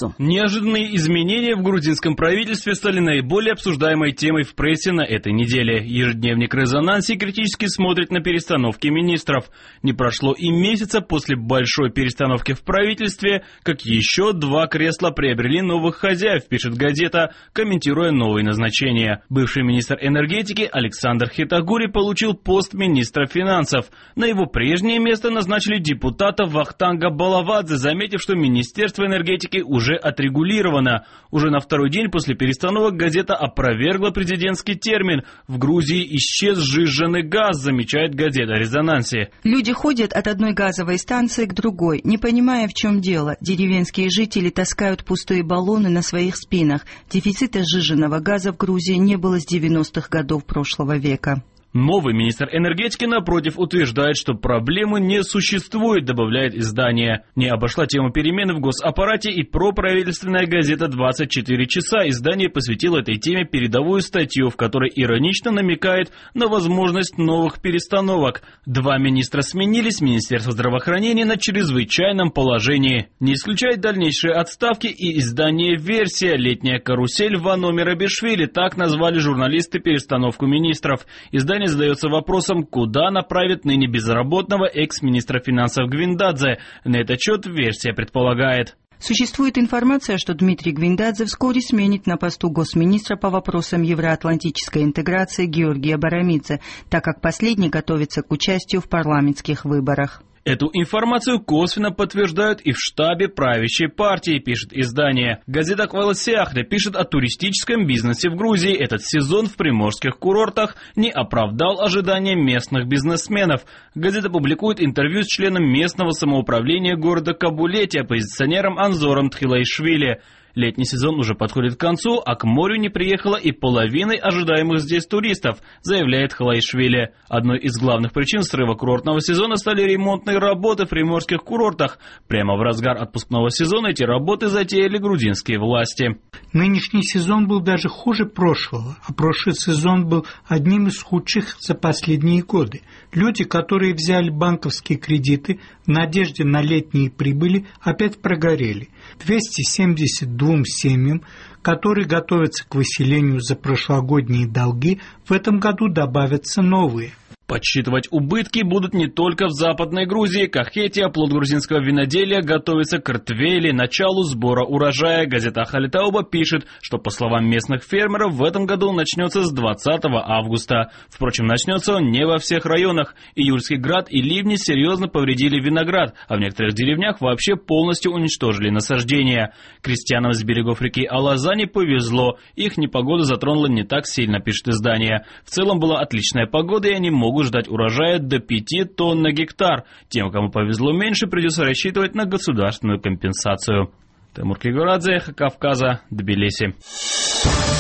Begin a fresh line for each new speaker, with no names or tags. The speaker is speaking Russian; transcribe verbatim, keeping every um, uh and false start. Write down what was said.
массу.
Неожиданные изменения в грузинском правительстве стали наиболее обсуждаемой темой в прессе на этой неделе. Ежедневник «Резонанс» критически смотрит на перестановки министров. Не прошло и месяца после большой перестановки в правительстве, как еще два кресла приобрели новых хозяев, пишет газета, комментируя новые назначения. Бывший министр энергетики Александр Хетагури получил пост министра финансов. На его прежнее место назначили депутата Вахтанга Балавадзе, заметив, что Министерство энергетики уже отрегулировано. Уже на второй день после перестановок газета опровергла президентский термин. В Грузии исчез сжиженный газ, замечает газета «Резонансе».
Люди ходят от одной газовой станции к другой, не понимая, в чем дело. Деревенские жители таскают пустые баллоны на своих спинах. Дефицита сжиженного газа в Грузии не было с девяностых годов прошлого века.
Новый министр энергетики, напротив, утверждает, что проблемы не существует, добавляет издание. Не обошла тему перемен в госаппарате и проправительственная газета «двадцать четыре часа». Издание посвятило этой теме передовую статью, в которой иронично намекает на возможность новых перестановок. Два министра сменились, Министерство здравоохранения на чрезвычайном положении. Не исключает дальнейшие отставки и издание «Версия. Летняя карусель» Вано Мерабишвили. Так назвали журналисты перестановку министров. Издание задается вопросом, куда направит ныне безработного экс-министра финансов Гвиндадзе. На этот счет «Версия» предполагает.
Существует информация, что Дмитрий Гвиндадзе вскоре сменит на посту госминистра по вопросам евроатлантической интеграции Георгия Барамидзе, так как последний готовится к участию в парламентских выборах.
Эту информацию косвенно подтверждают и в штабе правящей партии, пишет издание. Газета «Кваласиахле» пишет о туристическом бизнесе в Грузии. Этот сезон в приморских курортах не оправдал ожидания местных бизнесменов. Газета публикует интервью с членом местного самоуправления города Кабулети, оппозиционером Анзором Тхилаишвили. Летний сезон уже подходит к концу, а к морю не приехала и половины ожидаемых здесь туристов, заявляет Хилаишвили. Одной из главных причин срыва курортного сезона стали ремонтные работы в приморских курортах. Прямо в разгар отпускного сезона эти работы затеяли грузинские власти.
Нынешний сезон был даже хуже прошлого, а прошлый сезон был одним из худших за последние годы. Люди, которые взяли банковские кредиты в надежде на летние прибыли, опять прогорели. двести семьдесят двум семьям, которые готовятся к выселению за прошлогодние долги, в этом году добавятся новые.
Подсчитывать убытки будут не только в Западной Грузии. Кахетия, плод грузинского виноделия, готовится к ртвели, началу сбора урожая. Газета «Халитауба» пишет, что, по словам местных фермеров, в этом году начнется с двадцатого августа. Впрочем, начнется он не во всех районах. Июльский град и ливни серьезно повредили виноград, а в некоторых деревнях вообще полностью уничтожили насаждения. Крестьянам с берегов реки Алазани повезло. Их непогода затронула не так сильно, пишет издание. В целом была отличная погода, и они могут ждать урожая до пяти тонн на гектар. Тем, кому повезло меньше, придется рассчитывать на государственную компенсацию. Тимур Кигорадзе, Кавказа, Тбилиси.